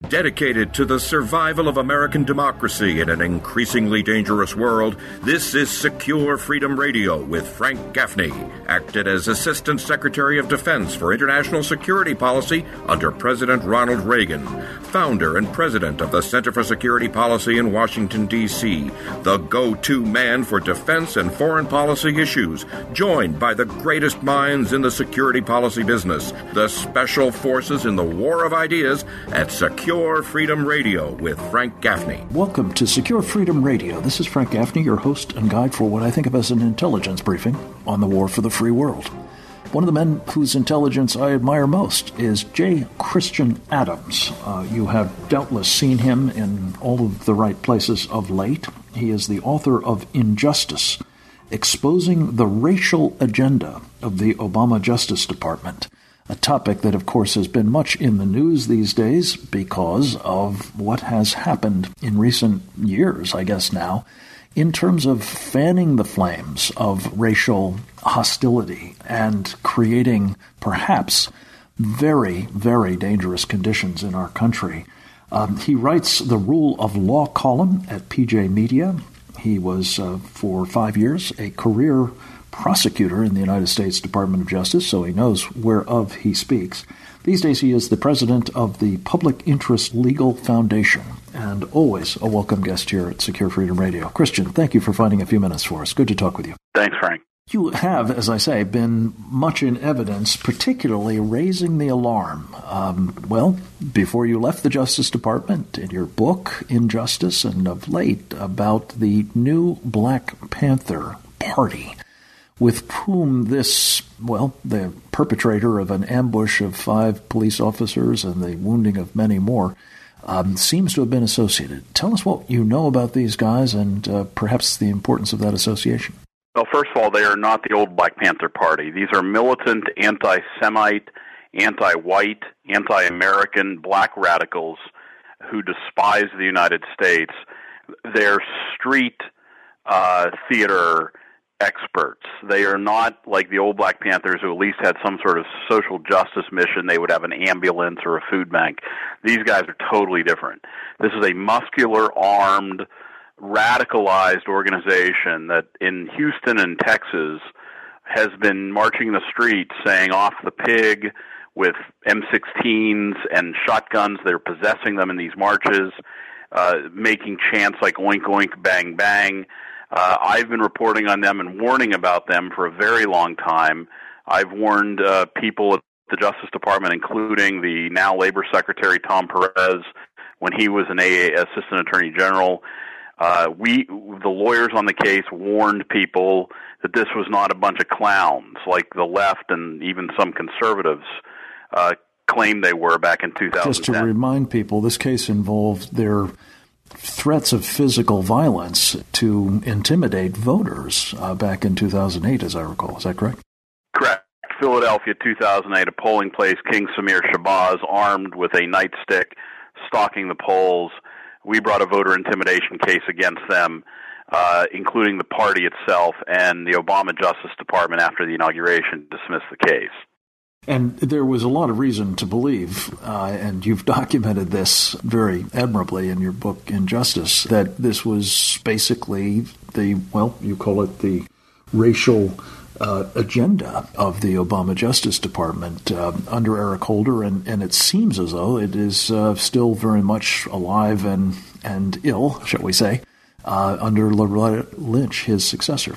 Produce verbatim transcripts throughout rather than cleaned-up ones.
Dedicated to the survival of American democracy in an increasingly dangerous world, this is Secure Freedom Radio with Frank Gaffney, acted as Assistant Secretary of Defense for International Security Policy under President Ronald Reagan, founder and president of the Center for Security Policy in Washington, D C, the go-to man for defense and foreign policy issues, joined by the greatest minds in the security policy business, the special forces in the war of ideas at Secure Freedom Radio with Frank Gaffney. Welcome to Secure Freedom Radio. This is Frank Gaffney, your host and guide for what I think of as an intelligence briefing on the war for the free world. One of the men whose intelligence I admire most is J. Christian Adams. Uh, you have doubtless seen him in all of the right places of late. He is the author of Injustice, Exposing the Racial Agenda of the Obama Justice Department. A topic that, of course, has been much in the news these days because of what has happened in recent years, I guess now, in terms of fanning the flames of racial hostility and creating perhaps very, very dangerous conditions in our country. Um, he writes the Rule of Law column at P J Media. He was, uh, for five years, a career prosecutor in the United States Department of Justice, so he knows whereof he speaks. These days he is the president of the Public Interest Legal Foundation, and always a welcome guest here at Secure Freedom Radio. Christian, thank you for finding a few minutes for us. Good to talk with you. Thanks, Frank. You have, as I say, been much in evidence, particularly raising the alarm. Um, well, before you left the Justice Department, in your book, Injustice, and of late, about the new Black Panther Party, with whom this, well, the perpetrator of an ambush of five police officers and the wounding of many more, um, seems to have been associated. Tell us what you know about these guys and uh, perhaps the importance of that association. Well, first of all, they are not the old Black Panther Party. These are militant, anti-Semite, anti-white, anti-American black radicals who despise the United States. They're street uh, theater experts. They are not like the old Black Panthers who at least had some sort of social justice mission. They would have an ambulance or a food bank. These guys are totally different. This is a muscular, armed, radicalized organization that in Houston and Texas has been marching the streets saying off the pig with M sixteens and shotguns. They're possessing them in these marches, uh, making chants like oink, oink, bang, bang. Uh, I've been reporting on them and warning about them for a very long time. I've warned uh, people at the Justice Department, including the now Labor Secretary Tom Perez, when he was an A A Assistant Attorney General. Uh, we, the lawyers on the case, warned people that this was not a bunch of clowns like the left and even some conservatives uh, claimed they were back in two thousand ten. Just to remind people, this case involved their threats of physical violence to intimidate voters uh, back in two thousand eight, as I recall. Is that correct? Correct. Philadelphia, two thousand eight, a polling place, King Samir Shabazz, armed with a nightstick, stalking the polls. We brought a voter intimidation case against them, uh, including the party itself, and the Obama Justice Department, after the inauguration, dismissed the case. And there was a lot of reason to believe, uh, and you've documented this very admirably in your book, Injustice, that this was basically the, well, you call it the racial uh, agenda of the Obama Justice Department uh, under Eric Holder, and, and it seems as though it is uh, still very much alive and, and ill, shall we say, uh, under Loretta Lynch, his successor.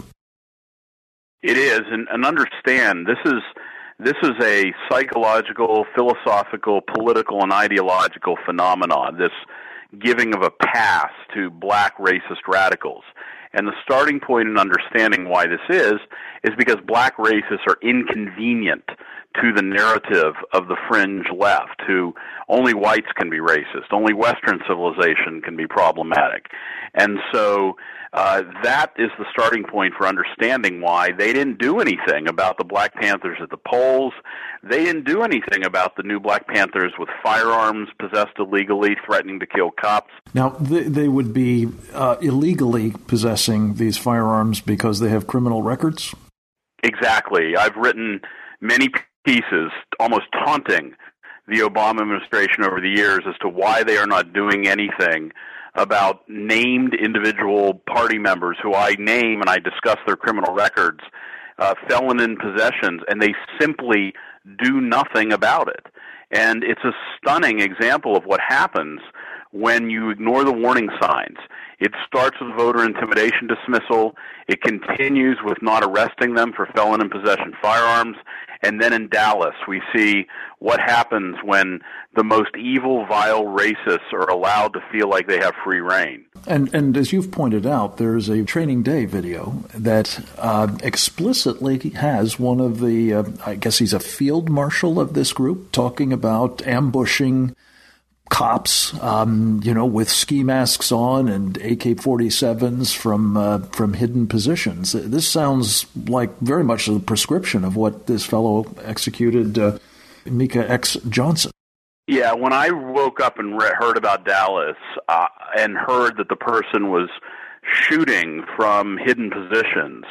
It is, and, and understand, this is... This is a psychological, philosophical, political, and ideological phenomenon, this giving of a pass to black racist radicals. And the starting point in understanding why this is, is because black racists are inconvenient to the narrative of the fringe left, who only whites can be racist, only Western civilization can be problematic. And so uh, that is the starting point for understanding why they didn't do anything about the Black Panthers at the polls. They didn't do anything about the new Black Panthers with firearms possessed illegally, threatening to kill cops. Now, they, they would be uh, illegally possessing these firearms because they have criminal records? Exactly. I've written many pieces, almost taunting the Obama administration over the years as to why they are not doing anything about named individual party members who I name and I discuss their criminal records, uh, felon in possessions, and they simply do nothing about it. And it's a stunning example of what happens when you ignore the warning signs. It starts with voter intimidation dismissal. It continues with not arresting them for felon in possession firearms. And then in Dallas, we see what happens when the most evil, vile racists are allowed to feel like they have free reign. And and as you've pointed out, there's a Training Day video that uh, explicitly has one of the, uh, I guess he's a field marshal of this group, talking about ambushing cops, um, you know, with ski masks on and A K forty-sevens from uh, from hidden positions. This sounds like very much the prescription of what this fellow executed, uh, Micah X. Johnson. Yeah, when I woke up and re- heard about Dallas uh, and heard that the person was shooting from hidden positions,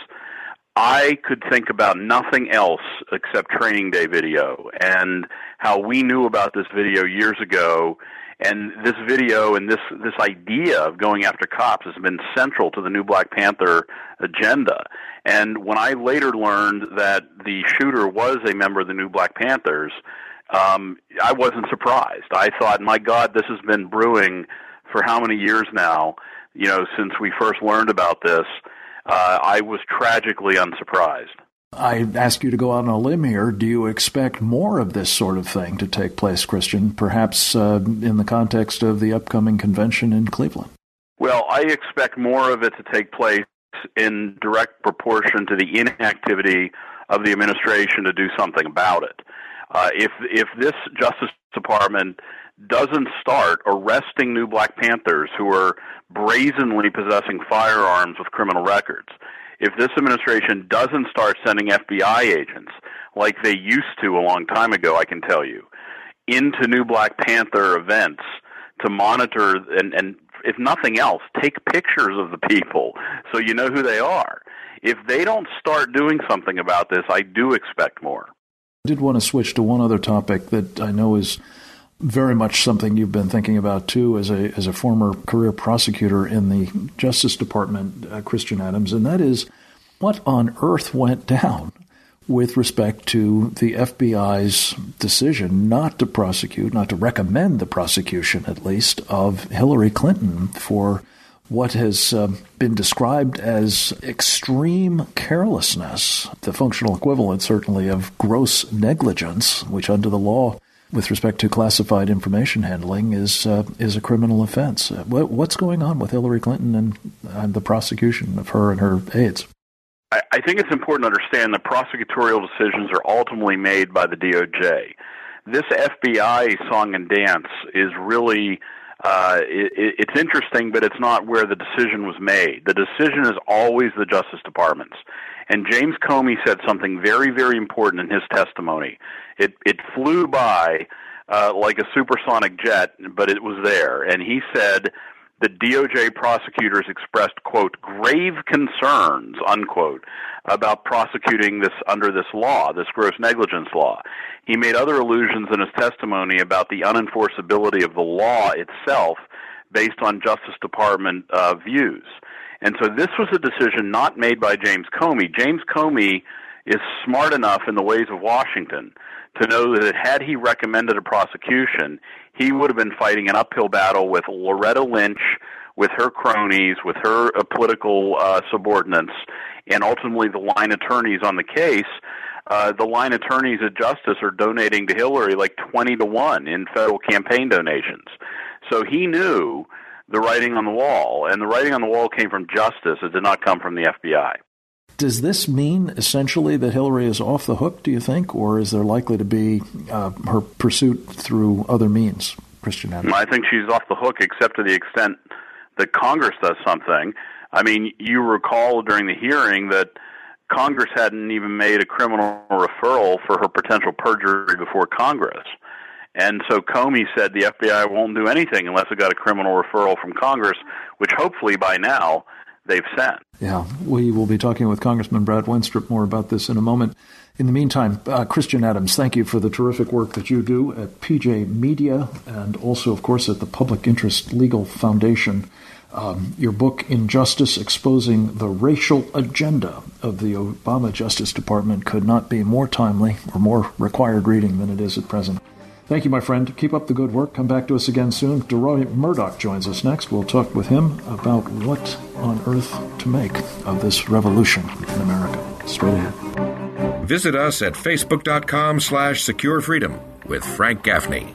I could think about nothing else except Training Day video and how we knew about this video years ago. And this video and this, this idea of going after cops has been central to the new Black Panther agenda. And when I later learned that the shooter was a member of the new Black Panthers, um, I wasn't surprised. I thought, my God, this has been brewing for how many years now, you know, since we first learned about this. Uh, I was tragically unsurprised. I ask you to go out on a limb here. Do you expect more of this sort of thing to take place, Christian, perhaps uh, in the context of the upcoming convention in Cleveland? Well, I expect more of it to take place in direct proportion to the inactivity of the administration to do something about it. Uh, if if this Justice Department doesn't start arresting new Black Panthers who are brazenly possessing firearms with criminal records, if this administration doesn't start sending F B I agents like they used to a long time ago, I can tell you, into new Black Panther events to monitor and, and if nothing else, take pictures of the people so you know who they are. If they don't start doing something about this, I do expect more. I did want to switch to one other topic that I know is very much something you've been thinking about, too, as a as a former career prosecutor in the Justice Department, uh, Christian Adams, and that is what on earth went down with respect to the F B I's decision not to prosecute, not to recommend the prosecution, at least, of Hillary Clinton for what has uh, been described as extreme carelessness, the functional equivalent, certainly, of gross negligence, which under the law with respect to classified information handling is uh, is a criminal offense. What, what's going on with Hillary Clinton and, and the prosecution of her and her aides? I, I think it's important to understand that prosecutorial decisions are ultimately made by the D O J. This F B I song and dance is really, uh, it, it's interesting, but it's not where the decision was made. The decision is always the Justice Department's. And James Comey said something very, very important in his testimony. It it flew by uh, like a supersonic jet, but it was there. And he said the D O J prosecutors expressed, quote, grave concerns, unquote, about prosecuting this under this law, this gross negligence law. He made other allusions in his testimony about the unenforceability of the law itself based on Justice Department uh, views. And so this was a decision not made by James Comey. James Comey is smart enough in the ways of Washington to know that had he recommended a prosecution, he would have been fighting an uphill battle with Loretta Lynch, with her cronies, with her uh, political uh, subordinates, and ultimately the line attorneys on the case. Uh, the line attorneys at Justice are donating to Hillary like twenty to one in federal campaign donations. So he knew the writing on the wall, and the writing on the wall came from Justice. It did not come from the F B I. Does this mean essentially that Hillary is off the hook, do you think, or is there likely to be uh, her pursuit through other means, Christian Adams? I think she's off the hook except to the extent that Congress does something. I mean, you recall during the hearing that Congress hadn't even made a criminal referral for her potential perjury before Congress. And so Comey said the F B I won't do anything unless it got a criminal referral from Congress, which hopefully by now they've sent. Yeah, we will be talking with Congressman Brad Wenstrup more about this in a moment. In the meantime, uh, Christian Adams, thank you for the terrific work that you do at P J Media and also, of course, at the Public Interest Legal Foundation. Um, your book, Injustice, Exposing the Racial Agenda of the Obama Justice Department, could not be more timely or more required reading than it is at present. Thank you, my friend. Keep up the good work. Come back to us again soon. DeRoy Murdock joins us next. We'll talk with him about what on earth to make of this revolution in America. Straight ahead. Visit us at facebook.com slash secure freedom with Frank Gaffney.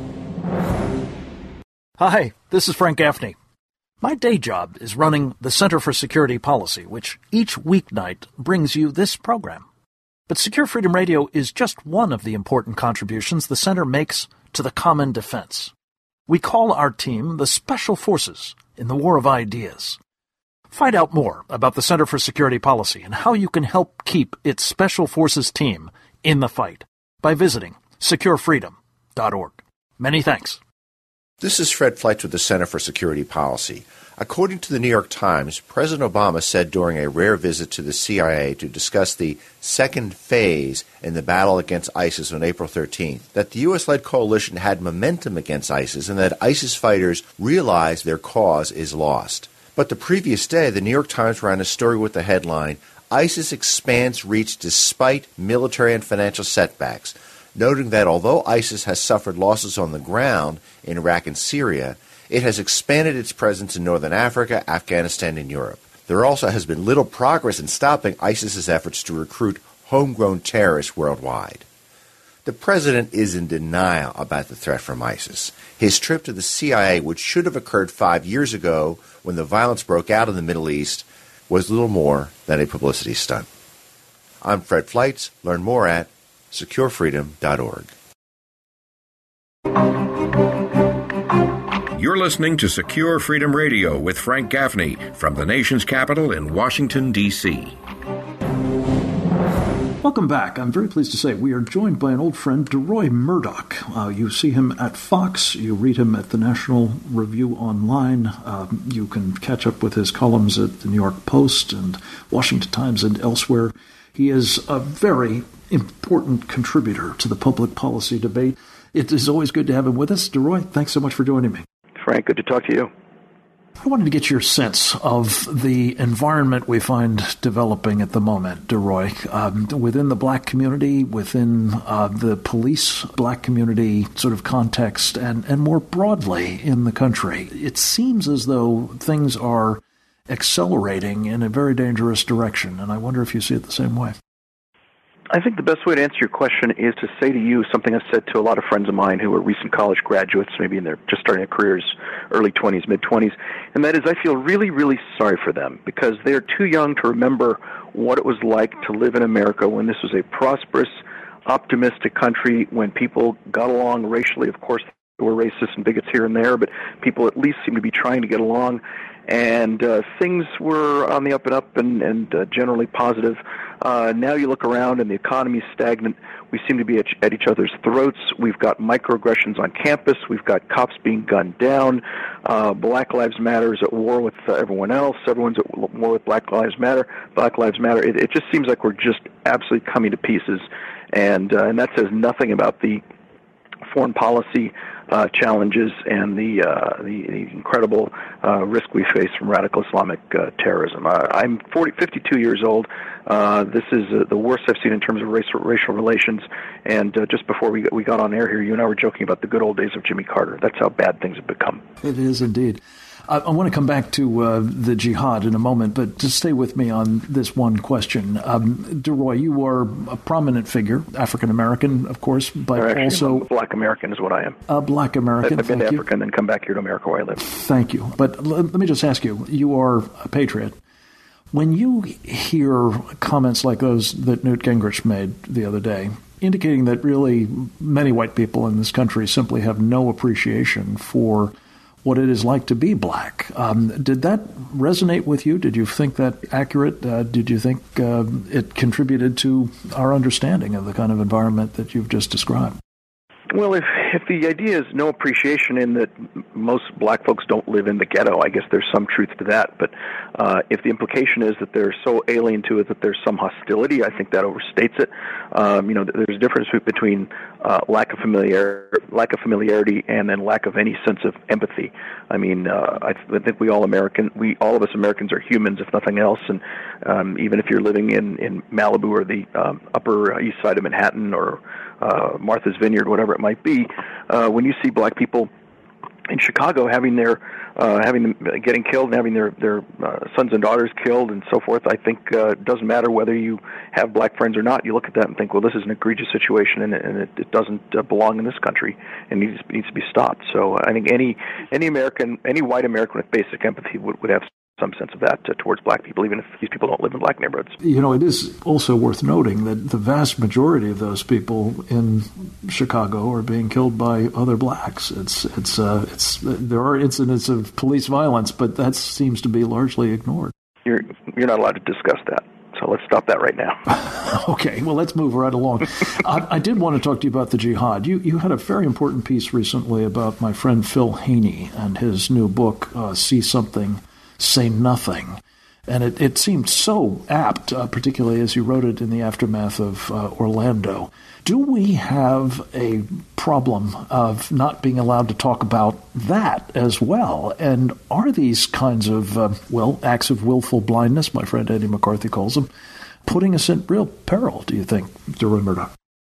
Hi, this is Frank Gaffney. My day job is running the Center for Security Policy, which each weeknight brings you this program. But Secure Freedom Radio is just one of the important contributions the Center makes to the common defense. We call our team the Special Forces in the War of Ideas. Find out more about the Center for Security Policy and how you can help keep its Special Forces team in the fight by visiting secure freedom dot org. Many thanks. This is Fred Fleitz with the Center for Security Policy. According to the New York Times, President Obama said during a rare visit to the C I A to discuss the second phase in the battle against ISIS on April thirteenth that the U S-led coalition had momentum against ISIS and that ISIS fighters realized their cause is lost. But the previous day, the New York Times ran a story with the headline, ISIS expands reach despite military and financial setbacks, noting that although ISIS has suffered losses on the ground in Iraq and Syria, it has expanded its presence in northern Africa, Afghanistan, and Europe. There also has been little progress in stopping ISIS's efforts to recruit homegrown terrorists worldwide. The president is in denial about the threat from ISIS. His trip to the C I A, which should have occurred five years ago when the violence broke out in the Middle East, was little more than a publicity stunt. I'm Fred Fleitz. Learn more at secure freedom dot org. You're listening to Secure Freedom Radio with Frank Gaffney from the nation's capital in Washington, D C Welcome back. I'm very pleased to say we are joined by an old friend, DeRoy Murdock. Uh, you see him at Fox. You read him at the National Review Online. Uh, you can catch up with his columns at the New York Post and Washington Times and elsewhere. He is a very important contributor to the public policy debate. It is always good to have him with us. DeRoy, thanks so much for joining me. Frank, good to talk to you. I wanted to get your sense of the environment we find developing at the moment, DeRoy, um, within the black community, within uh, the police black community sort of context, and, and more broadly in the country. It seems as though things are accelerating in a very dangerous direction, and I wonder if you see it the same way. I think the best way to answer your question is to say to you something I said to a lot of friends of mine who are recent college graduates, maybe in their just starting their careers, early twenties, mid-twenties, and that is I feel really, really sorry for them because they're too young to remember what it was like to live in America when this was a prosperous, optimistic country, when people got along racially. Of course, there were racists and bigots here and there, but people at least seemed to be trying to get along. And uh, things were on the up and up and, and uh, generally positive. Uh, now you look around and the economy is stagnant. We seem to be at, at each other's throats. We've got microaggressions on campus. We've got cops being gunned down. Uh, Black Lives Matter is at war with uh, everyone else. Everyone's at war with Black Lives Matter. Black Lives Matter. It, it just seems like we're just absolutely coming to pieces. And, uh, and that says nothing about the foreign policy uh, challenges and the, uh, the, the incredible uh, risk we face from radical Islamic uh, terrorism. Uh, I'm forty, fifty-two years old. Uh, this is uh, the worst I've seen in terms of racial, racial relations. And uh, just before we got, we got on air here, you and I were joking about the good old days of Jimmy Carter. That's how bad things have become. It is indeed. I, I want to come back to uh, the jihad in a moment, but just stay with me on this one question. Um, DeRoy, you are a prominent figure, African-American, of course, but Actually, also... Black American is what I am. A Black American, I've been thank to you. Africa and then come back here to America where I live. Thank you. But l- let me just ask you, you are a patriot. When you hear comments like those that Newt Gingrich made the other day, indicating that really many white people in this country simply have no appreciation for what it is like to be black. Um, did that resonate with you? Did you think that accurate? Uh, did you think uh, it contributed to our understanding of the kind of environment that you've just described? Well, if if the idea is no appreciation in that most black folks don't live in the ghetto, I guess there's some truth to that. But uh, if the implication is that they're so alien to it that there's some hostility, I think that overstates it. Um, you know, there's a difference between uh, lack of familiar lack of familiarity and then lack of any sense of empathy. I mean, uh, I, th- I think we all American, we all of us Americans are humans, if nothing else. And um, even if you're living in in Malibu or the um, Upper East Side of Manhattan or Uh, Martha's Vineyard, whatever it might be, uh, when you see black people in Chicago having their uh, having them getting killed and having their their uh, sons and daughters killed and so forth, I think uh, it doesn't matter whether you have black friends or not. You look at that and think, well, this is an egregious situation, and, and it, it doesn't uh, belong in this country and needs needs to be stopped. So uh, I think any any American, any white American with basic empathy would would have some sense of that uh, towards black people, even if these people don't live in black neighborhoods. You know, it is also worth noting that the vast majority of those people in Chicago are being killed by other blacks. It's it's uh, it's there are incidents of police violence, but that seems to be largely ignored. You're you're not allowed to discuss that. So let's stop that right now. Okay, well, let's move right along. I, I did want to talk to you about the jihad. You you had a very important piece recently about my friend Phil Haney and his new book, uh, See Something, Say Nothing. And it, it seemed so apt, uh, particularly as you wrote it in the aftermath of uh, Orlando. Do we have a problem of not being allowed to talk about that as well? And are these kinds of, uh, well, acts of willful blindness, my friend Eddie McCarthy calls them, putting us in real peril, do you think, DeRoy Murdock?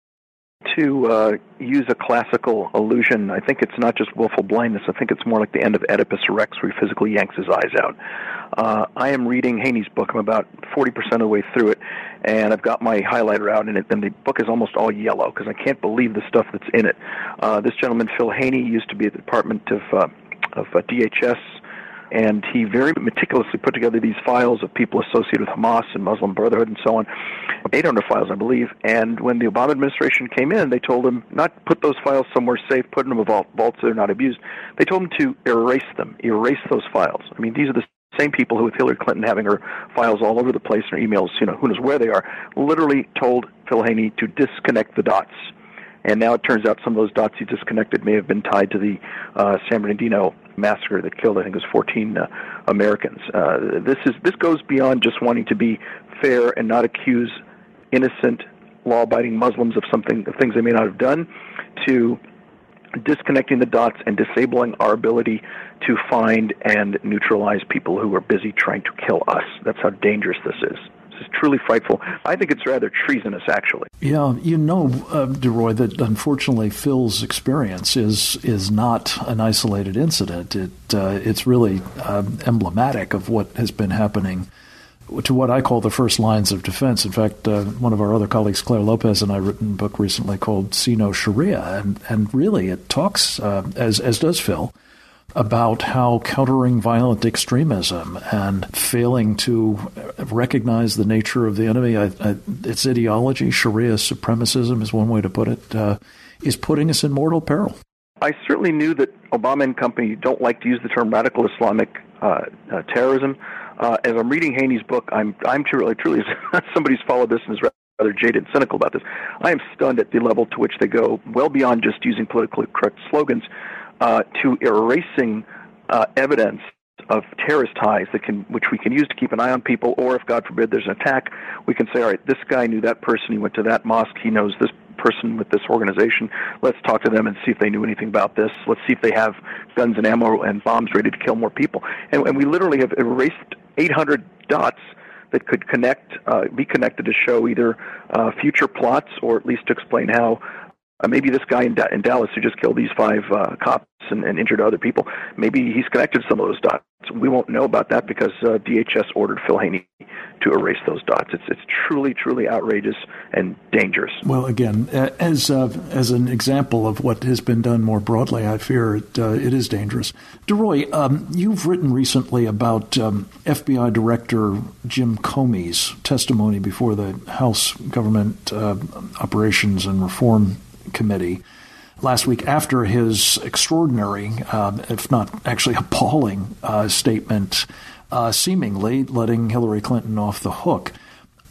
To uh, use a classical allusion, I think it's not just willful blindness. I think it's more like the end of Oedipus Rex, where he physically yanks his eyes out. Uh, I am reading Haney's book. I'm about forty percent of the way through it, and I've got my highlighter out, and, it, and the book is almost all yellow because I can't believe the stuff that's in it. Uh, this gentleman, Phil Haney, used to be at the Department of, uh, of uh, D H S, and he very meticulously put together these files of people associated with Hamas and Muslim Brotherhood and so on, eight hundred files, I believe. And when the Obama administration came in, they told him not put those files somewhere safe, put them in a vault, vault so they're not abused. They told him to erase them, erase those files. I mean, these are the same people who, with Hillary Clinton having her files all over the place and her emails, you know, who knows where they are, literally told Phil Haney to disconnect the dots. And now it turns out some of those dots he disconnected may have been tied to the uh, San Bernardino massacre that killed, I think it was fourteen uh, Americans. Uh, this is this goes beyond just wanting to be fair and not accuse innocent, law-abiding Muslims of something, of things they may not have done, to disconnecting the dots and disabling our ability to find and neutralize people who are busy trying to kill us. That's how dangerous this is. This is truly frightful. I think it's rather treasonous, actually. Yeah, you know, uh, DeRoy, that unfortunately Phil's experience is is not an isolated incident. It uh, it's really uh, emblematic of what has been happening to what I call the first lines of defense. In fact, uh, one of our other colleagues, Claire Lopez, and I written a book recently called See No Sharia, and and really it talks, uh, as as does Phil, about how countering violent extremism and failing to recognize the nature of the enemy, I, I, its ideology, Sharia supremacism is one way to put it, uh, is putting us in mortal peril. I certainly knew that Obama and company don't like to use the term radical Islamic uh, uh, terrorism. Uh, as I'm reading Haney's book, I'm I'm truly, truly, as somebody who's followed this and is rather jaded and cynical about this, I am stunned at the level to which they go well beyond just using politically correct slogans uh, to erasing uh, evidence of terrorist ties that can, which we can use to keep an eye on people, or if, God forbid, there's an attack, we can say, all right, this guy knew that person, he went to that mosque, he knows this person with this organization, let's talk to them and see if they knew anything about this, let's see if they have guns and ammo and bombs ready to kill more people. And, and we literally have erased eight hundred dots that could connect, uh, be connected to show either uh, future plots or at least to explain how uh, maybe this guy in, da- in Dallas who just killed these five uh, cops and, and injured other people, maybe he's connected to some of those dots. We won't know about that because uh, D H S ordered Phil Haney to erase those dots. It's it's truly, truly outrageous and dangerous. Well, again, as uh, as an example of what has been done more broadly, I fear it, uh, it is dangerous. DeRoy, um, you've written recently about um, F B I Director Jim Comey's testimony before the House Government uh, Operations and Reform Committee last week after his extraordinary, uh, if not actually appalling, uh, statement, uh, seemingly letting Hillary Clinton off the hook.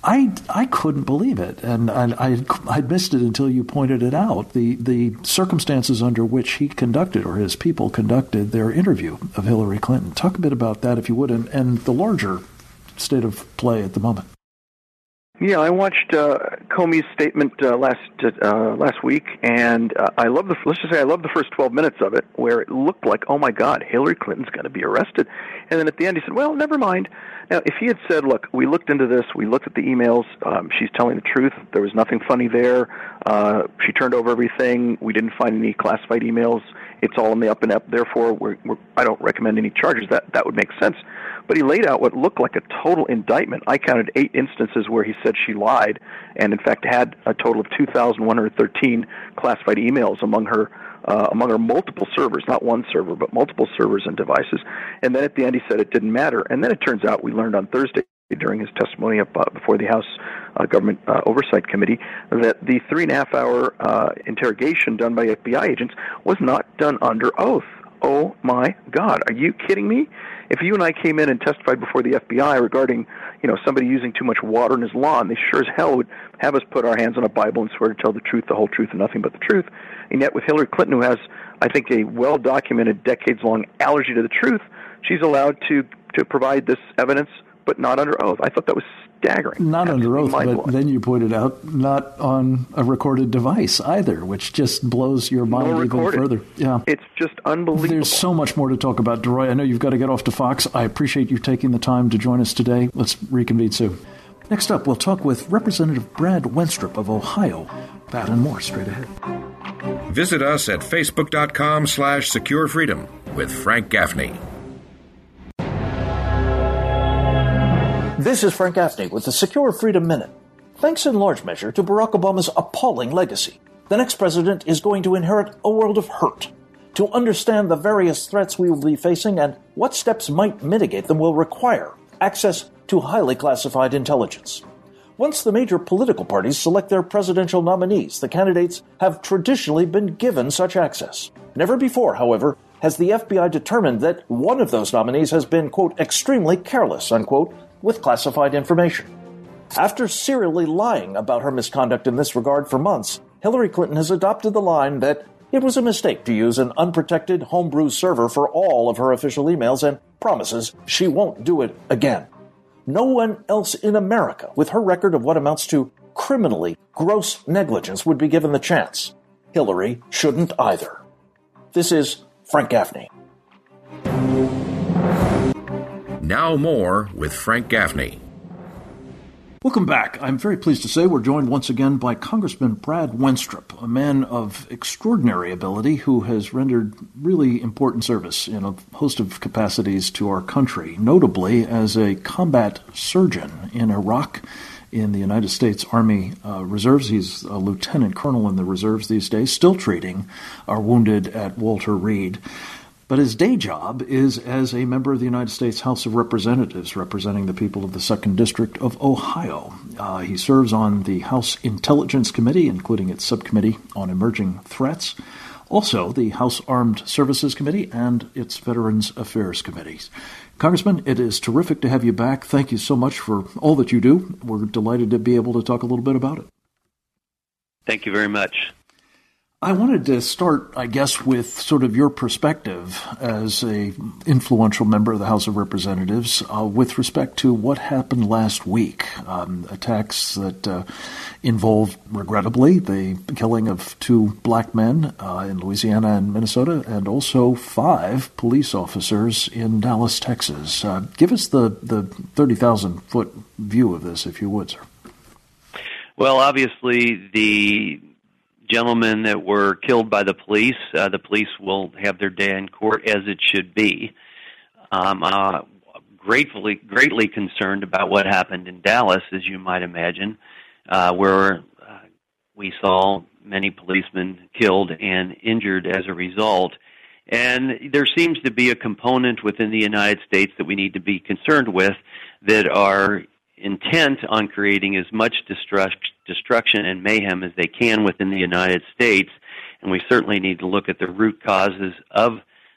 I, I couldn't believe it, and I, I I'd missed it until you pointed it out. The the circumstances under which he conducted, or his people conducted, their interview of Hillary Clinton. Talk a bit about that, if you would, and, and the larger state of play at the moment. Yeah, I watched uh, Comey's statement uh, last uh, last week, and uh, I love the. Let's just say I love the first twelve minutes of it, where it looked like, oh my God, Hillary Clinton's going to be arrested, and then at the end he said, well, never mind. Now, if he had said, look, we looked into this, we looked at the emails, um, she's telling the truth, there was nothing funny there, uh, she turned over everything, we didn't find any classified emails, it's all in the up and up, therefore we're, we're, I don't recommend any charges, that, that would make sense. But he laid out what looked like a total indictment. I counted eight instances where he said she lied, and in fact had a total of two thousand one hundred thirteen classified emails among her uh, among her multiple servers, not one server, but multiple servers and devices. And then at the end he said it didn't matter. And then it turns out, we learned on Thursday during his testimony up, uh, before the House uh, Government uh, Oversight Committee, that the three and a half hour uh, interrogation done by F B I agents was not done under oath. Oh my God, are you kidding me? If you and I came in and testified before the F B I regarding, you know, somebody using too much water in his lawn, they sure as hell would have us put our hands on a Bible and swear to tell the truth, the whole truth, and nothing but the truth. And yet with Hillary Clinton, who has, I think, a well-documented, decades-long allergy to the truth, she's allowed to, to provide this evidence, but not under oath. I thought that was staggering. Not under oath, but then you pointed out not on a recorded device either, which just blows your mind no even further. Yeah, it's just unbelievable. There's so much more to talk about, DeRoy. I know you've got to get off to Fox. I appreciate you taking the time to join us today. Let's reconvene soon. Next up, we'll talk with Representative Brad Wenstrup of Ohio. That and more straight ahead. Visit us at facebook.com slash secure freedom with Frank Gaffney. This is Frank Gaffney with the Secure Freedom Minute. Thanks in large measure to Barack Obama's appalling legacy, the next president is going to inherit a world of hurt. To understand the various threats we will be facing and what steps might mitigate them will require access to highly classified intelligence. Once the major political parties select their presidential nominees, the candidates have traditionally been given such access. Never before, however, has the F B I determined that one of those nominees has been, quote, extremely careless, unquote, with classified information. After serially lying about her misconduct in this regard for months, Hillary Clinton has adopted the line that it was a mistake to use an unprotected homebrew server for all of her official emails and promises she won't do it again. No one else in America with her record of what amounts to criminally gross negligence would be given the chance. Hillary shouldn't either. This is Frank Gaffney. Now more with Frank Gaffney. Welcome back. I'm very pleased to say we're joined once again by Congressman Brad Wenstrup, a man of extraordinary ability who has rendered really important service in a host of capacities to our country, notably as a combat surgeon in Iraq in the United States Army uh, Reserves. He's a lieutenant colonel in the reserves these days, still treating our wounded at Walter Reed. But his day job is as a member of the United States House of Representatives, representing the people of the second District of Ohio. Uh, he serves on the House Intelligence Committee, including its subcommittee on emerging threats, also the House Armed Services Committee and its Veterans Affairs Committees. Congressman, it is terrific to have you back. Thank you so much for all that you do. We're delighted to be able to talk a little bit about it. Thank you very much. I wanted to start, I guess, with sort of your perspective as a influential member of the House of Representatives uh, with respect to what happened last week. Um, attacks that uh, involved, regrettably, the killing of two black men uh, in Louisiana and Minnesota, and also five police officers in Dallas, Texas. Uh, give us the, the thirty thousand foot view of this, if you would, sir. Well, obviously, the gentlemen that were killed by the police, uh, the police will have their day in court as it should be. Um, uh, gratefully, greatly concerned about what happened in Dallas, as you might imagine, uh, where uh, we saw many policemen killed and injured as a result. And there seems to be a component within the United States that we need to be concerned with that are intent on creating as much destruct, destruction and mayhem as they can within the United States, and we certainly need to look at the root causes of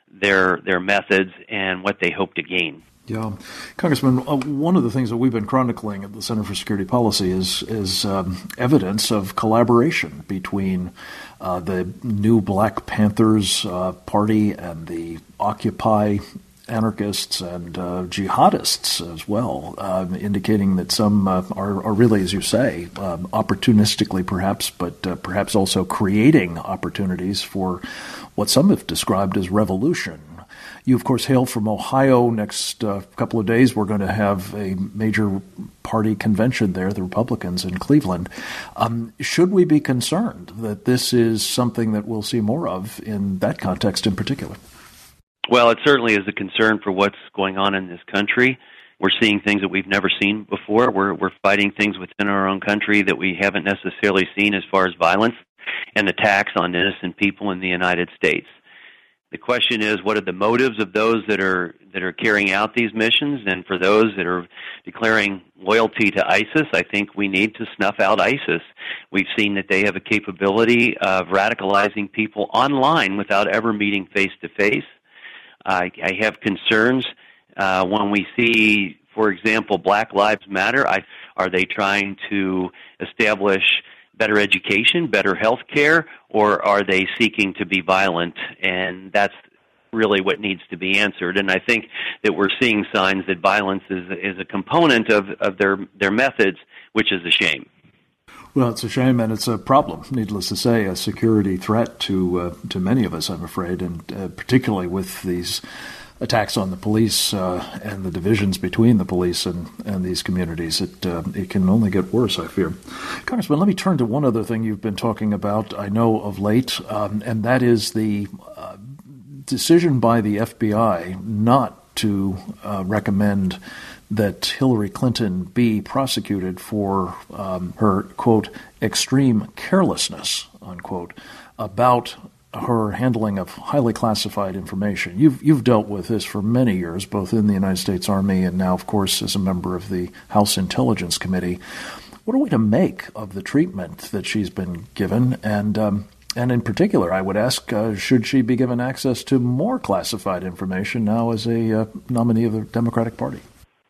their their methods and what they hope to gain. Yeah, Congressman, uh, one of the things that we've been chronicling at the Center for Security Policy is is um, evidence of collaboration between uh, the new Black Panthers uh, party and the Occupy anarchists and uh, jihadists as well, uh, indicating that some uh, are, are really, as you say, um, opportunistically perhaps, but uh, perhaps also creating opportunities for what some have described as revolution. You, of course, hail from Ohio. Next uh, couple of days, we're going to have a major party convention there, the Republicans in Cleveland. Um, should we be concerned that this is something that we'll see more of in that context in particular? Well, it certainly is a concern for what's going on in this country. We're seeing things that we've never seen before. We're, we're fighting things within our own country that we haven't necessarily seen as far as violence and attacks on innocent people in the United States. The question is, what are the motives of those that are that are carrying out these missions? And for those that are declaring loyalty to ISIS, I think we need to snuff out ISIS. We've seen that they have a capability of radicalizing people online without ever meeting face-to-face. I, I have concerns uh, when we see, for example, Black Lives Matter. I, are they trying to establish better education, better health care, or are they seeking to be violent? And that's really what needs to be answered. And I think that we're seeing signs that violence is, is a component of, of their, their methods, which is a shame. Well, it's a shame, and it's a problem, needless to say, a security threat to uh, to many of us, I'm afraid, and uh, particularly with these attacks on the police uh, and the divisions between the police and, and these communities. It uh, it can only get worse, I fear. Congressman, let me turn to one other thing you've been talking about, I know, of late, um, and that is the uh, decision by the F B I not to uh, recommend that Hillary Clinton be prosecuted for um, her, quote, extreme carelessness, unquote, about her handling of highly classified information. You've you've dealt with this for many years, both in the United States Army and now, of course, as a member of the House Intelligence Committee. What are we to make of the treatment that she's been given? And um, and in particular, I would ask, uh, should she be given access to more classified information now as a uh, nominee of the Democratic Party?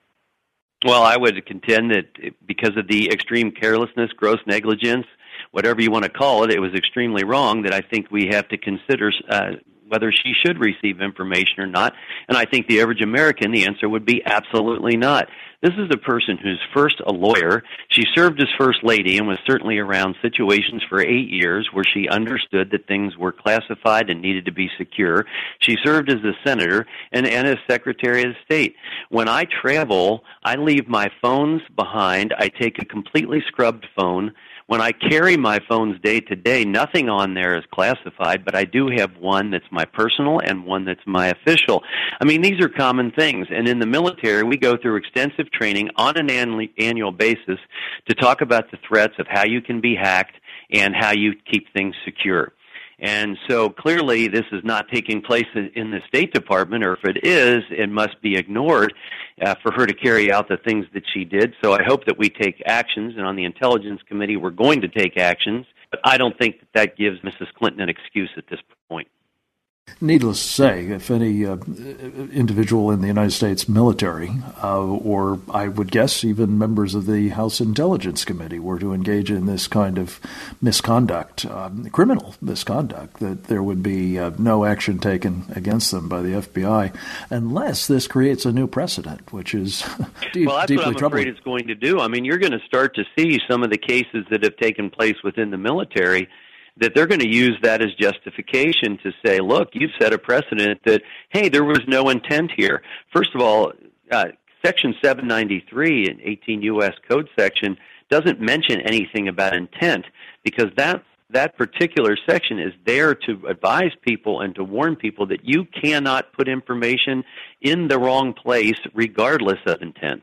Well, I would contend that because of the extreme carelessness, gross negligence, whatever you want to call it, it was extremely wrong, that I think we have to consider uh, whether she should receive information or not. And I think the average American, the answer would be absolutely not. This is a person who's first a lawyer. She served as First Lady and was certainly around situations for eight years where she understood that things were classified and needed to be secure. She served as a senator and, and as Secretary of State. When I travel, I leave my phones behind. I take a completely scrubbed phone. When I carry my phones day to day, nothing on there is classified, but I do have one that's my personal and one that's my official. I mean, these are common things. And in the military, we go through extensive training on an annual basis to talk about the threats of how you can be hacked and how you keep things secure. And so clearly this is not taking place in the State Department, or if it is, it must be ignored uh, for her to carry out the things that she did. So I hope that we take actions, and on the Intelligence Committee we're going to take actions, but I don't think that that gives Missus Clinton an excuse at this point. Needless to say, if any uh, individual in the United States military, uh, or I would guess even members of the House Intelligence Committee, were to engage in this kind of misconduct, um, criminal misconduct, that there would be uh, no action taken against them by the F B I, unless this creates a new precedent, which is deep, well, that's deeply what I'm troubling. afraid it's going to do. I mean, you're going to start to see some of the cases that have taken place within the military that they're going to use that as justification to say, look, you've set a precedent that, hey, there was no intent here. First of all, uh, Section seven ninety-three in eighteen U S Code section doesn't mention anything about intent, because that that particular section is there to advise people and to warn people that you cannot put information in the wrong place regardless of intent.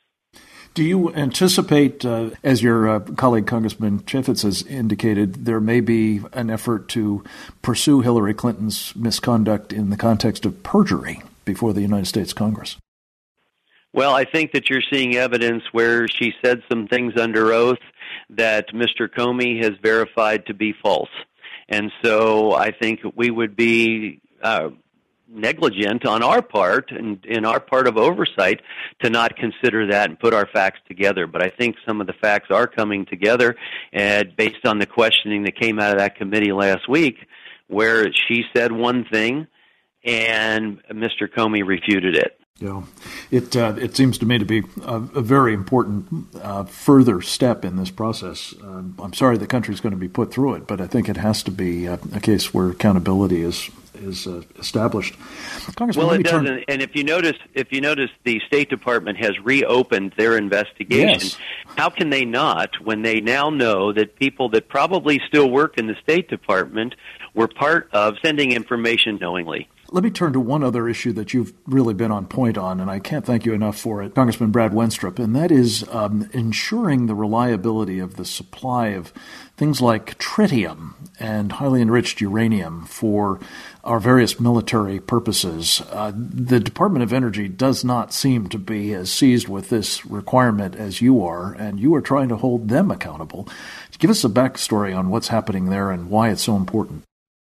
Do you anticipate, uh, as your uh, colleague Congressman Chaffetz has indicated, there may be an effort to pursue Hillary Clinton's misconduct in the context of perjury before the United States Congress? Well, I think that you're seeing evidence where she said some things under oath that Mister Comey has verified to be false. And so I think we would be uh, negligent on our part and in our part of oversight to not consider that and put our facts together. But I think some of the facts are coming together, and based on the questioning that came out of that committee last week, where she said one thing and Mister Comey refuted it. Yeah, it uh, it seems to me to be a, a very important uh, further step in this process. Uh, I'm sorry the country's going to be put through it, but I think it has to be uh, a case where accountability is is uh, established. Congressman, well, it turn... doesn't. And if you notice, if you notice, the State Department has reopened their investigation. Yes. How can they not, when they now know that people that probably still work in the State Department were part of sending information knowingly? Let me turn to one other issue that you've really been on point on, and I can't thank you enough for it, Congressman Brad Wenstrup, and that is um, ensuring the reliability of the supply of things like tritium and highly enriched uranium for our various military purposes. Uh, the Department of Energy does not seem to be as seized with this requirement as you are, and you are trying to hold them accountable. Give us a backstory on what's happening there and why it's so important.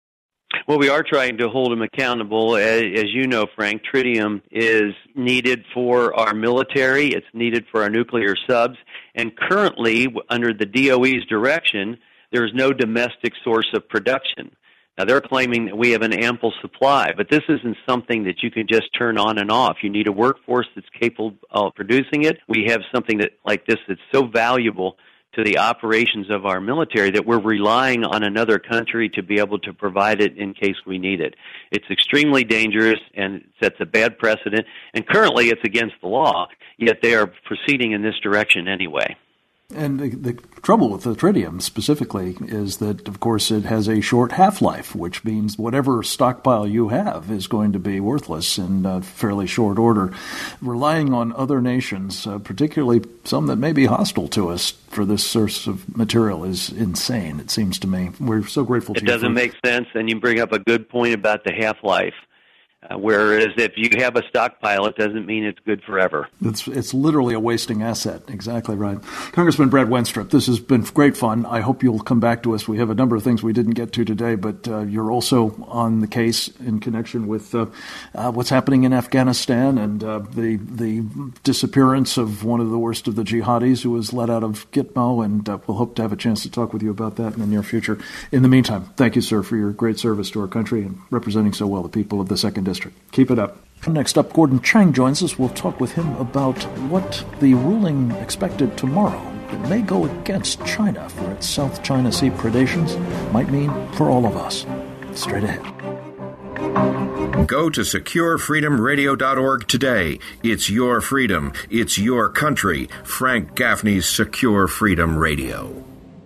Well, we are trying to hold them accountable. As, as you know, Frank, tritium is needed for our military. It's needed for our nuclear subs. And currently, under the D O E's direction, there is no domestic source of production. Now, they're claiming that we have an ample supply, but this isn't something that you can just turn on and off. You need a workforce that's capable of producing it. We have something that like this that's so valuable to the operations of our military that we're relying on another country to be able to provide it in case we need it. It's extremely dangerous and sets a bad precedent, and currently it's against the law, yet they are proceeding in this direction anyway. And the, the trouble with the tritium specifically is that, of course, it has a short half-life, which means whatever stockpile you have is going to be worthless in uh, fairly short order. Relying on other nations, uh, particularly some that may be hostile to us for this source of material, is insane, it seems to me. We're so grateful to you. you. It doesn't make sense, and you bring up a good point about the half-life. Uh, whereas if you have a stockpile, it doesn't mean it's good forever. It's it's literally a wasting asset. Exactly right. Congressman Brad Wenstrup, this has been great fun. I hope you'll come back to us. We have a number of things we didn't get to today, but uh, you're also on the case in connection with uh, uh, what's happening in Afghanistan and uh, the the disappearance of one of the worst of the jihadis who was let out of Gitmo, and uh, we'll hope to have a chance to talk with you about that in the near future. In the meantime, thank you, sir, for your great service to our country and representing so well the people of the second District. Keep it up. Next up, Gordon Chang joins us. We'll talk with him about what the ruling expected tomorrow that may go against China for its South China Sea predations might mean for all of us. Straight ahead. Go to secure freedom radio dot org today. It's your freedom. It's your country. Frank Gaffney's Secure Freedom Radio.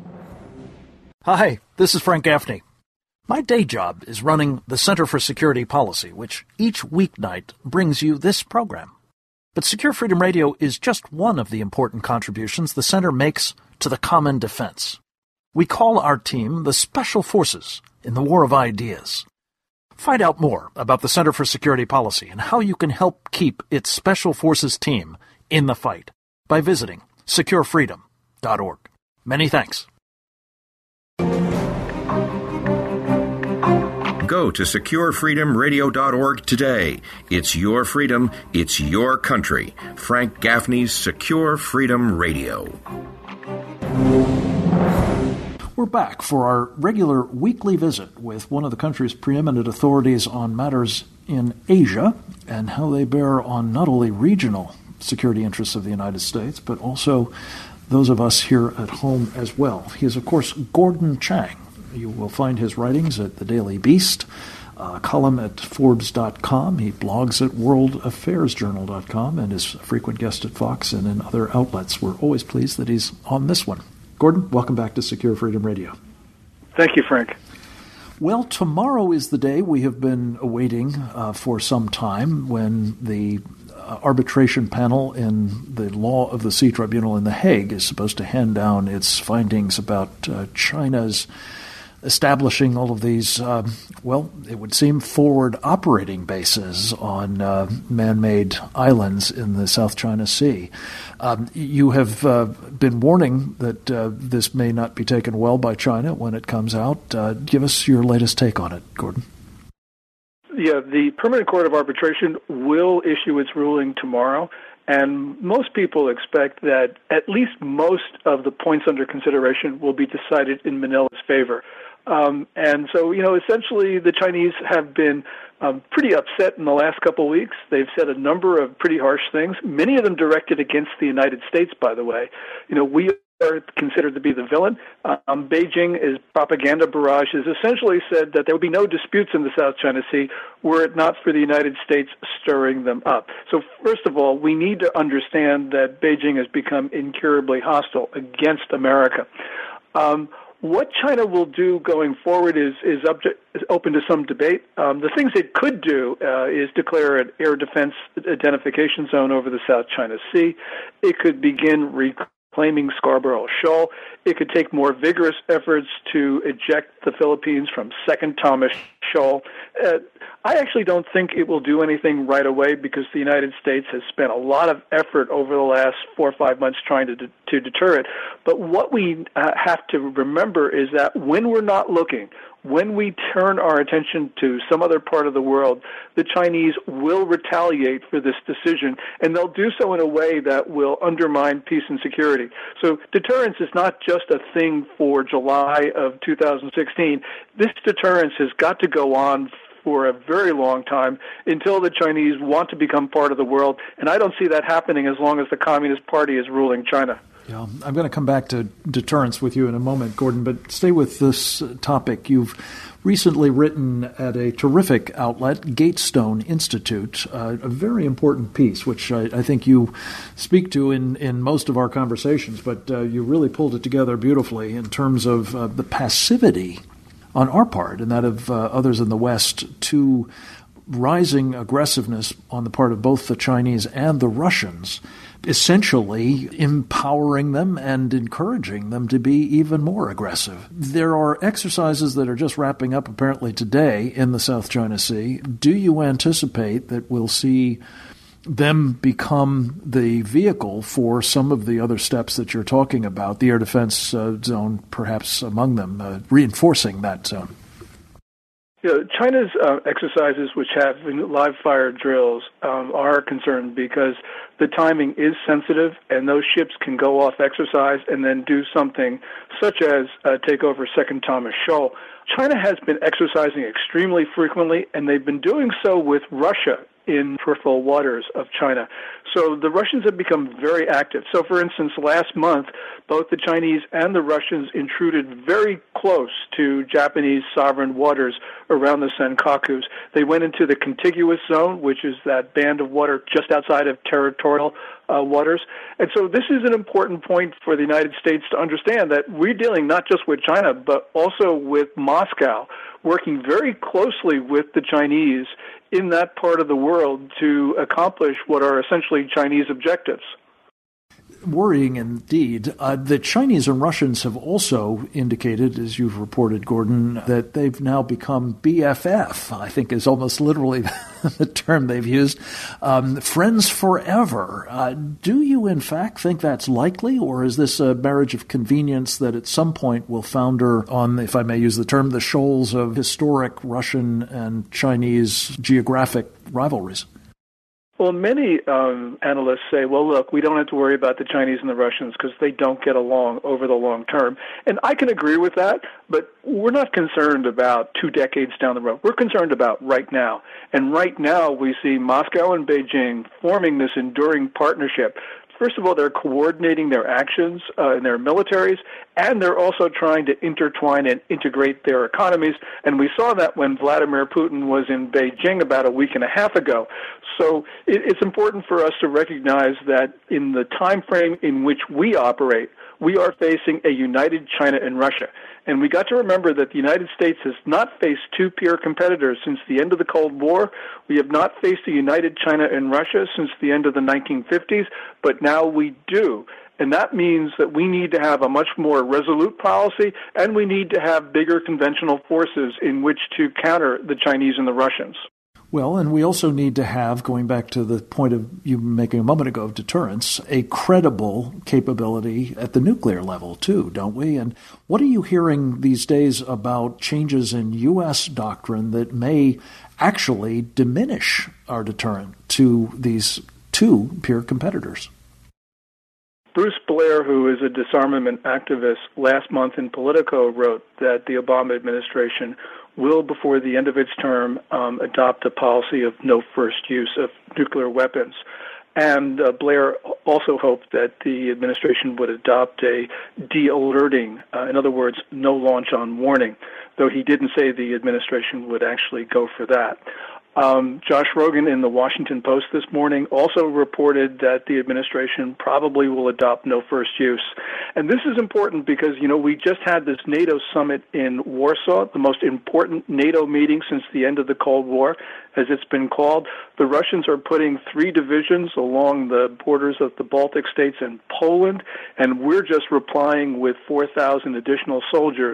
Hi, this is Frank Gaffney. My day job is running the Center for Security Policy, which each weeknight brings you this program. But Secure Freedom Radio is just one of the important contributions the Center makes to the common defense. We call our team the Special Forces in the War of Ideas. Find out more about the Center for Security Policy and how you can help keep its Special Forces team in the fight by visiting secure freedom dot org. Many thanks. Go to secure freedom radio dot org today. It's your freedom. It's your country. Frank Gaffney's Secure Freedom Radio. We're back for our regular weekly visit with one of the country's preeminent authorities on matters in Asia and how they bear on not only regional security interests of the United States, but also those of us here at home as well. He is, of course, Gordon Chang. You will find his writings at the Daily Beast, a column at Forbes dot com. He blogs at world affairs journal dot com and is a frequent guest at Fox and in other outlets. We're always pleased that he's on this one. Gordon, welcome back to Secure Freedom Radio. Thank you, Frank. Well, tomorrow is the day we have been awaiting uh, for some time when the uh, arbitration panel in the Law of the Sea Tribunal in The Hague is supposed to hand down its findings about uh, China's establishing all of these, uh, well, it would seem forward operating bases on uh, man-made islands in the South China Sea. Um, you have uh, been warning that uh, this may not be taken well by China when it comes out. Uh, give us your latest take on it, Gordon. Yeah, the Permanent Court of Arbitration will issue its ruling tomorrow, and most people expect that at least most of the points under consideration will be decided in Manila's favor. Um, and so, you know, essentially the Chinese have been um, pretty upset in the last couple of weeks. They've said a number of pretty harsh things, many of them directed against the United States, by the way. You know, we are considered to be the villain. Um, Beijing's propaganda barrage has essentially said that there would be no disputes in the South China Sea were it not for the United States stirring them up. So first of all, we need to understand that Beijing has become incurably hostile against America. Um, What China will do going forward is is, up to, is open to some debate. Um, the things it could do uh, is declare an air defense identification zone over the South China Sea. It could begin reclaiming Scarborough Shoal. It could take more vigorous efforts to eject the Philippines from Second Thomas Shoal. Uh, I actually don't think it will do anything right away because the United States has spent a lot of effort over the last four or five months trying to, de- to deter it. But what we uh, have to remember is that when we're not looking, when we turn our attention to some other part of the world, the Chinese will retaliate for this decision, and they'll do so in a way that will undermine peace and security. So deterrence is not just a thing for July of two thousand sixteen. This deterrence has got to go on for a very long time until the Chinese want to become part of the world, and I don't see that happening as long as the Communist Party is ruling China. Yeah, I'm going to come back to deterrence with you in a moment, Gordon, but stay with this topic. You've recently written at a terrific outlet, Gatestone Institute, uh, a very important piece, which I, I think you speak to in, in most of our conversations, but uh, you really pulled it together beautifully in terms of uh, the passivity on our part and that of uh, others in the West to rising aggressiveness on the part of both the Chinese and the Russians, essentially empowering them and encouraging them to be even more aggressive. There are exercises that are just wrapping up apparently today in the South China Sea. Do you anticipate that we'll see them become the vehicle for some of the other steps that you're talking about, the air defense uh, zone perhaps among them, uh, reinforcing that zone? You know, China's uh, exercises, which have live fire drills, um, are concerned because the timing is sensitive, and those ships can go off exercise and then do something such as uh, take over Second Thomas Shoal. China has been exercising extremely frequently, and they've been doing so with Russia in peripheral waters of China. So the Russians have become very active. So, for instance, last month, both the Chinese and the Russians intruded very close to Japanese sovereign waters around the Senkakus. They went into the contiguous zone, which is that band of water just outside of territorial uh, waters. And so this is an important point for the United States to understand that we're dealing not just with China, but also with Moscow, working very closely with the Chinese in that part of the world to accomplish what are essentially Chinese objectives. Worrying indeed. Uh, the Chinese and Russians have also indicated, as you've reported, Gordon, that they've now become B F F, I think is almost literally the term they've used, um, friends forever. Uh, do you, in fact, think that's likely, or is this a marriage of convenience that at some point will founder on, if I may use the term, the shoals of historic Russian and Chinese geographic rivalries? Well, many um, analysts say, well, look, we don't have to worry about the Chinese and the Russians because they don't get along over the long term. And I can agree with that, but we're not concerned about two decades down the road. We're concerned about right now. And right now we see Moscow and Beijing forming this enduring partnership. First of all, they're coordinating their actions uh, in their militaries, and they're also trying to intertwine and integrate their economies. And we saw that when Vladimir Putin was in Beijing about a week and a half ago. So it, it's important for us to recognize that in the time frame in which we operate, we are facing a united China and Russia. And we got to remember that the United States has not faced two peer competitors since the end of the Cold War. We have not faced a united China and Russia since the end of the nineteen fifties, but now we do. And that means that we need to have a much more resolute policy, and we need to have bigger conventional forces in which to counter the Chinese and the Russians. Well, and we also need to have, going back to the point of you making a moment ago of deterrence, a credible capability at the nuclear level too, don't we? And what are you hearing these days about changes in U S doctrine that may actually diminish our deterrent to these two peer competitors? Bruce Blair, who is a disarmament activist, last month in Politico wrote that the Obama administration will, before the end of its term, um, adopt a policy of no first use of nuclear weapons. And uh, Blair also hoped that the administration would adopt a de-alerting, uh, in other words, no launch on warning, though he didn't say the administration would actually go for that. Um, Josh Rogan in the Washington Post this morning also reported that the administration probably will adopt no first use. And this is important because, you know, we just had this NATO summit in Warsaw, the most important NATO meeting since the end of the Cold War, as it's been called. The Russians are putting three divisions along the borders of the Baltic states and Poland, and we're just replying with four thousand additional soldiers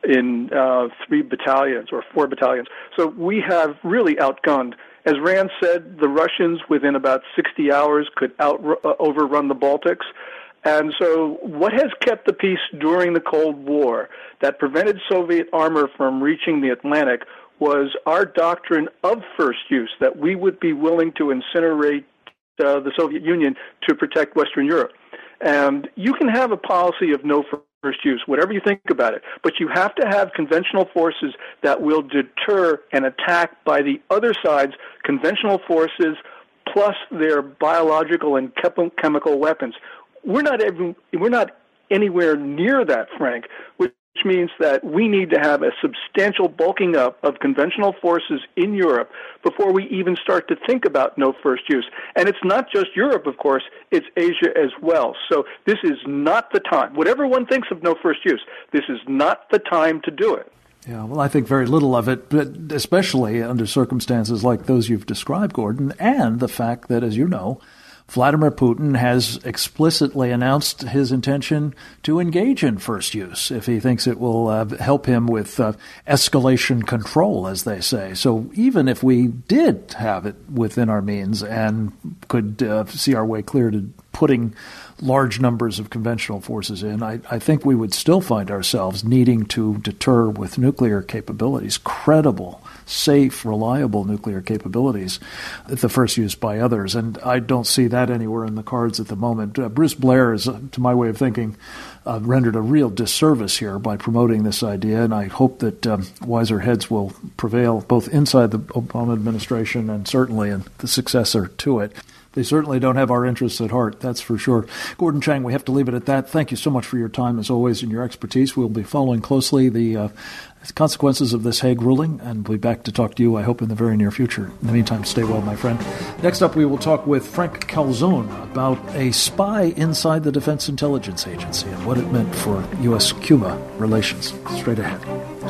in uh, three battalions or four battalions. So we have really outgunned. As Rand said, the Russians within about sixty hours could out uh, overrun the Baltics. And so what has kept the peace during the Cold War that prevented Soviet armor from reaching the Atlantic was our doctrine of first use, that we would be willing to incinerate uh, the Soviet Union to protect Western Europe. And you can have a policy of no first use, whatever you think about it, but you have to have conventional forces that will deter an attack by the other side's conventional forces plus their biological and chem- chemical weapons. We're not even, we're not anywhere near that, Frank, which means that we need to have a substantial bulking up of conventional forces in Europe before we even start to think about no first use. And it's not just Europe, of course, it's Asia as well. So this is not the time. Whatever one thinks of no first use, this is not the time to do it. Yeah, well, I think very little of it, but especially under circumstances like those you've described, Gordon, and the fact that, as you know, Vladimir Putin has explicitly announced his intention to engage in first use if he thinks it will uh, help him with uh, escalation control, as they say. So even if we did have it within our means and could uh, see our way clear to putting large numbers of conventional forces in, I, I think we would still find ourselves needing to deter with nuclear capabilities, credible, safe, reliable nuclear capabilities, the first use by others. And I don't see that anywhere in the cards at the moment. Uh, Bruce Blair is, uh, to my way of thinking, uh, rendered a real disservice here by promoting this idea, and I hope that um, wiser heads will prevail both inside the Obama administration and certainly in the successor to it. They certainly don't have our interests at heart, that's for sure. Gordon Chang, we have to leave it at that. Thank you so much for your time, as always, and your expertise. We'll be following closely the uh, consequences of this Hague ruling, and we'll be back to talk to you, I hope, in the very near future. In the meantime, stay well, my friend. Next up, we will talk with Frank Calzone about a spy inside the Defense Intelligence Agency and what it meant for U S Cuba relations. Straight ahead.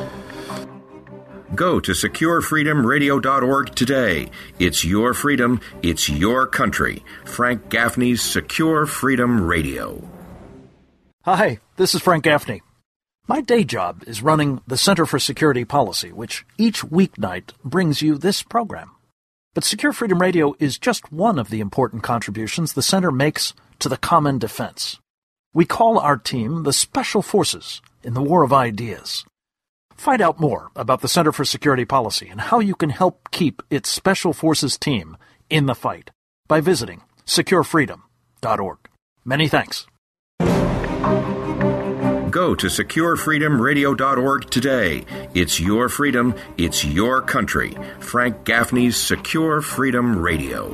Go to secure freedom radio dot org today. It's your freedom. It's your country. Frank Gaffney's Secure Freedom Radio. Hi, this is Frank Gaffney. My day job is running the Center for Security Policy, which each weeknight brings you this program. But Secure Freedom Radio is just one of the important contributions the Center makes to the common defense. We call our team the Special Forces in the War of Ideas. Find out more about the Center for Security Policy and how you can help keep its Special Forces team in the fight by visiting secure freedom dot org. Many thanks. Go to secure freedom radio dot org today. It's your freedom. It's your country. Frank Gaffney's Secure Freedom Radio.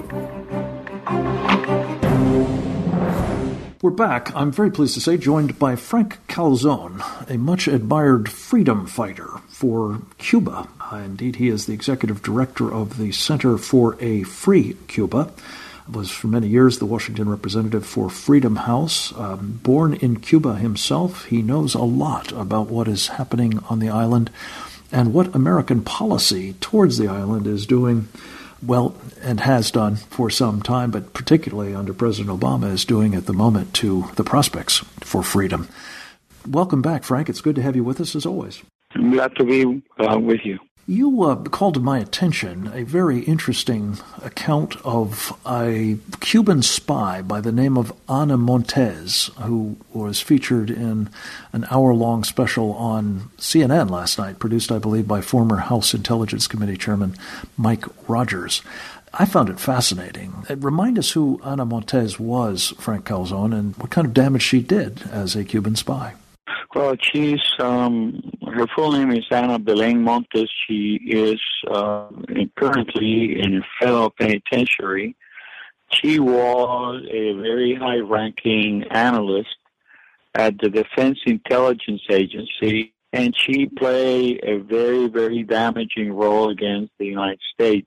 We're back, I'm very pleased to say, joined by Frank Calzone, a much-admired freedom fighter for Cuba. Uh, indeed, he is the executive director of the Center for a Free Cuba. Was for many years the Washington representative for Freedom House. Um, born in Cuba himself, he knows a lot about what is happening on the island and what American policy towards the island is doing, well, and has done for some time, but particularly under President Obama is doing at the moment to the prospects for freedom. Welcome back, Frank. It's good to have you with us as always. I'm glad to be uh, with you. You uh, called to my attention a very interesting account of a Cuban spy by the name of Ana Montes, who was featured in an hour-long special on C N N last night, produced, I believe, by former House Intelligence Committee Chairman Mike Rogers. I found it fascinating. Remind us who Ana Montes was, Frank Calzone, and what kind of damage she did as a Cuban spy. Well, she's, um, her full name is Ana Belén Montes. She is uh, currently in a federal penitentiary. She was a very high-ranking analyst at the Defense Intelligence Agency, and she played a very, very damaging role against the United States.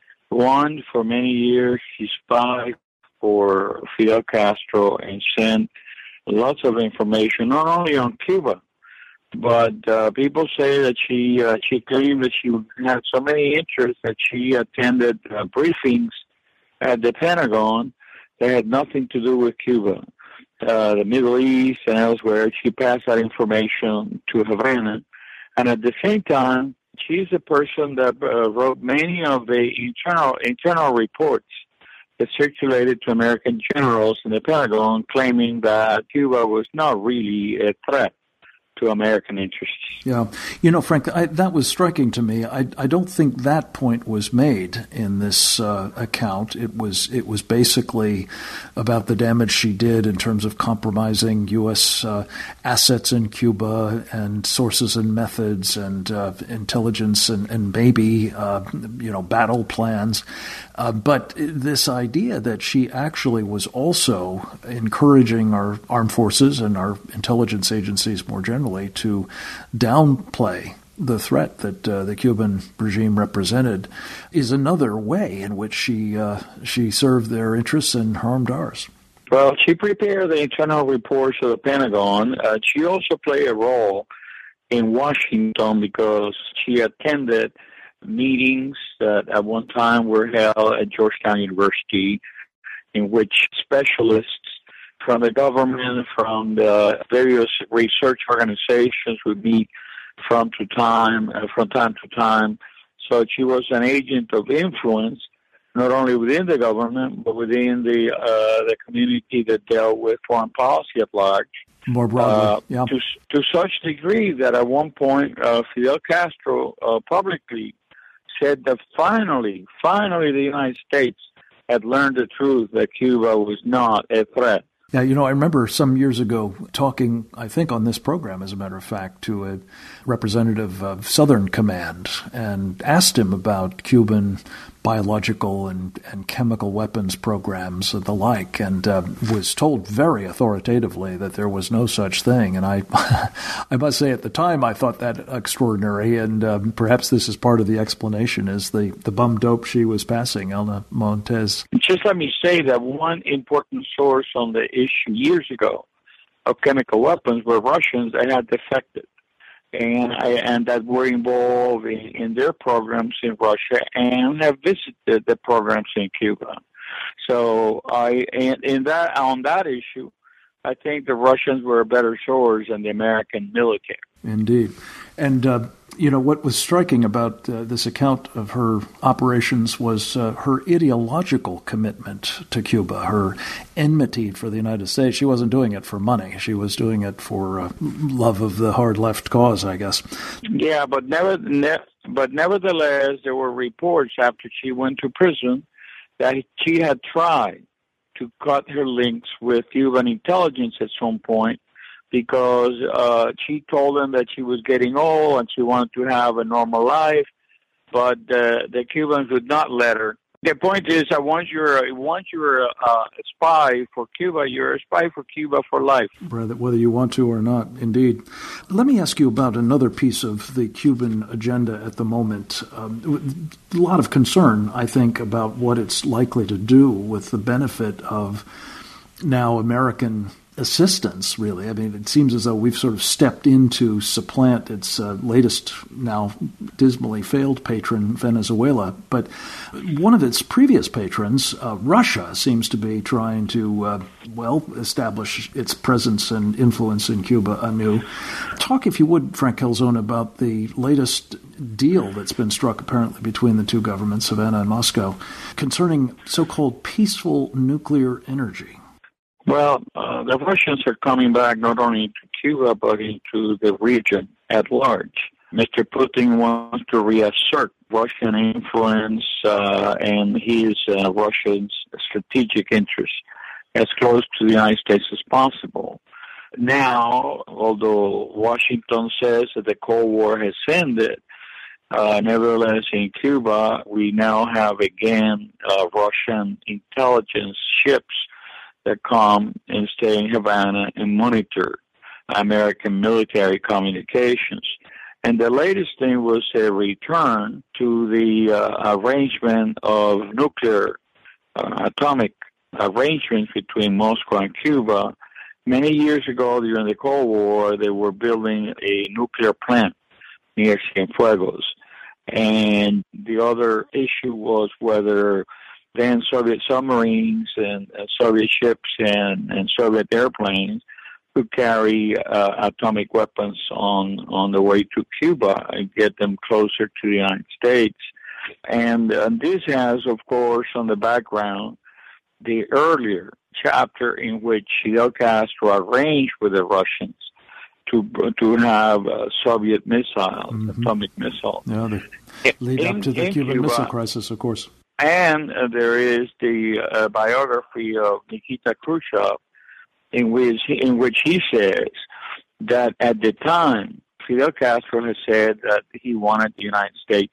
One, for many years, she spied for Fidel Castro and sent lots of information, not only on Cuba, but uh, people say that she uh, she claimed that she had so many interests that she attended uh, briefings at the Pentagon that had nothing to do with Cuba, uh, the Middle East and elsewhere. She passed that information to Havana, and at the same time, she's a person that uh, wrote many of the internal internal reports that circulated to American generals in the Pentagon, claiming that Cuba was not really a threat to American interests. Yeah. You know, Frank, I, that was striking to me. I, I don't think that point was made in this uh, account. It was it was basically about the damage she did in terms of compromising U S uh, assets in Cuba and sources and methods and uh, intelligence and, and maybe, uh, you know, battle plans. Uh, but this idea that she actually was also encouraging our armed forces and our intelligence agencies more generally to downplay the threat that uh, the Cuban regime represented is another way in which she uh, she served their interests and harmed ours. Well, she prepared the internal reports of the Pentagon. Uh, she also played a role in Washington because she attended meetings that at one time were held at Georgetown University in which specialists from the government, from the various research organizations would meet from to time, uh, from time to time. So she was an agent of influence, not only within the government, but within the uh, the community that dealt with foreign policy at large. More broadly, uh, yeah. To, to such degree that at one point, uh, Fidel Castro uh, publicly said that finally, finally the United States had learned the truth that Cuba was not a threat. Yeah, you know, I remember some years ago talking, I think on this program, as a matter of fact, to a representative of Southern Command and asked him about Cuban biological and, and chemical weapons programs and the like, and uh, was told very authoritatively that there was no such thing. And I I must say at the time I thought that extraordinary, and um, perhaps this is part of the explanation, is the, the bum dope she was passing, Ana Montes. Just let me say that one important source on the issue years ago of chemical weapons were Russians that had defected. And I, and that were involved in, in their programs in Russia and have visited the programs in Cuba. So I, in, in that on that issue, I think the Russians were a better source than the American military. Indeed, and uh, you know what was striking about uh, this account of her operations was uh, her ideological commitment to Cuba, her enmity for the United States. She wasn't doing it for money; she was doing it for uh, love of the hard left cause, I guess. Yeah, but never, ne- but nevertheless, there were reports after she went to prison that she had tried to cut her links with Cuban intelligence at some point, because uh, she told them that she was getting old and she wanted to have a normal life, but uh, the Cubans would not let her. The point is that once you're once you're a, a spy for Cuba, you're a spy for Cuba for life. Whether you want to or not, indeed. Let me ask you about another piece of the Cuban agenda at the moment. Um, a lot of concern, I think, about what it's likely to do with the benefit of now American assistance, really. I mean, it seems as though we've sort of stepped in to supplant its uh, latest, now dismally failed patron, Venezuela. But one of its previous patrons, uh, Russia, seems to be trying to, uh, well, establish its presence and influence in Cuba anew. Talk, if you would, Frank Calzone, about the latest deal that's been struck apparently between the two governments, Havana and Moscow, concerning so-called peaceful nuclear energy. Well, uh, the Russians are coming back not only to Cuba, but into the region at large. Mister Putin wants to reassert Russian influence uh, and his uh, Russia's strategic interests as close to the United States as possible. Now, although Washington says that the Cold War has ended, uh, nevertheless, in Cuba, we now have again uh, Russian intelligence ships that come and stay in Havana and monitor American military communications. And the latest thing was a return to the uh, arrangement of nuclear, uh, atomic arrangements between Moscow and Cuba. Many years ago, during the Cold War, they were building a nuclear plant near Cienfuegos. And the other issue was whether then Soviet submarines and uh, Soviet ships and, and Soviet airplanes could carry uh, atomic weapons on, on the way to Cuba and get them closer to the United States. And uh, this has, of course, on the background, the earlier chapter in which Fidel Castro arranged with the Russians to to have uh, Soviet missiles, mm-hmm. atomic missiles. Yeah, the lead in, up to the Cuban Cuba. Missile Crisis, of course. And uh, there is the uh, biography of Nikita Khrushchev, in which in which he says that at the time Fidel Castro has said that he wanted the United States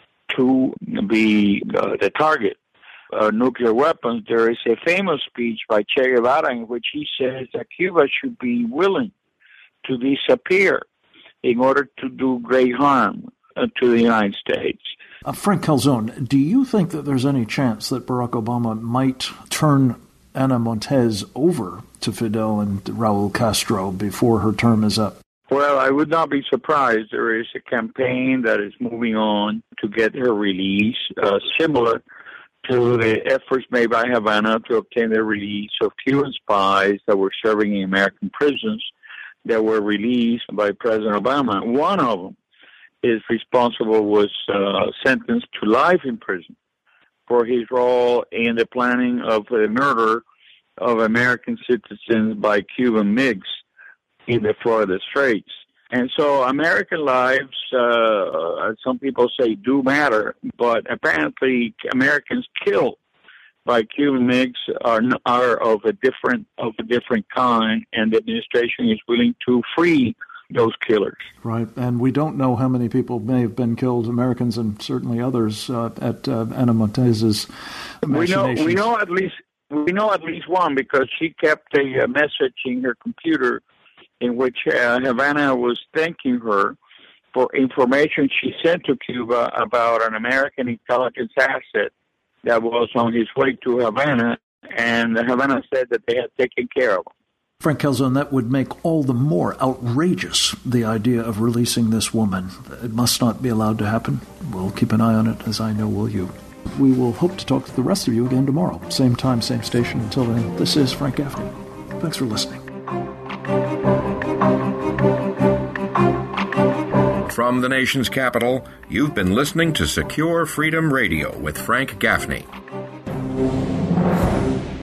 to be uh, the target of nuclear weapons. There is a famous speech by Che Guevara in which he says that Cuba should be willing to disappear in order to do great harm uh, to the United States. Uh, Frank Calzone, do you think that there's any chance that Barack Obama might turn Ana Montes over to Fidel and Raul Castro before her term is up? Well, I would not be surprised. There is a campaign that is moving on to get her release, uh, similar to the efforts made by Havana to obtain the release of Cuban spies that were serving in American prisons that were released by President Obama. One of them is responsible, was uh, sentenced to life in prison for his role in the planning of the murder of American citizens by Cuban MiGs in the Florida Straits. And so American lives, uh, some people say, do matter, but apparently Americans killed by Cuban MiGs are are of a different of a different kind, and the administration is willing to free those killers. Right, and we don't know how many people may have been killed, Americans and certainly others, uh, at uh, Ana Montes's machinations. We know, we know at least we know at least one because she kept a, a message in her computer in which uh, Havana was thanking her for information she sent to Cuba about an American intelligence asset that was on his way to Havana, and Havana said that they had taken care of him. Frank Calzone, that would make all the more outrageous the idea of releasing this woman. It must not be allowed to happen. We'll keep an eye on it, as I know will you. We will hope to talk to the rest of you again tomorrow. Same time, same station. Until then, this is Frank Gaffney. Thanks for listening. From the nation's capital, you've been listening to Secure Freedom Radio with Frank Gaffney.